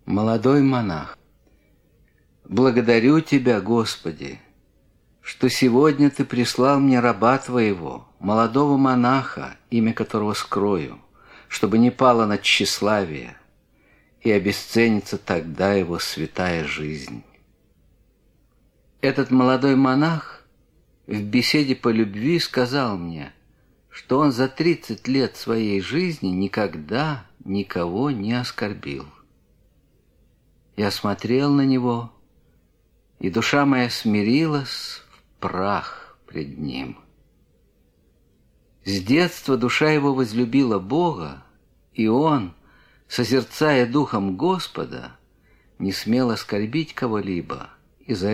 Молодой монах. Благодарю Тебя, Господи, что сегодня Ты прислал мне раба Твоего, молодого монаха, имя которого скрою, чтобы не пало на тщеславие, и обесценится тогда его святая жизнь. Этот молодой монах в беседе по любви сказал мне, что он за 30 лет своей жизни никогда никого не оскорбил. Я смотрел на него, и душа моя смирилась в прах пред ним. С детства душа его возлюбила Бога, и он, созерцая духом Господа, не смел оскорбить кого-либо, и за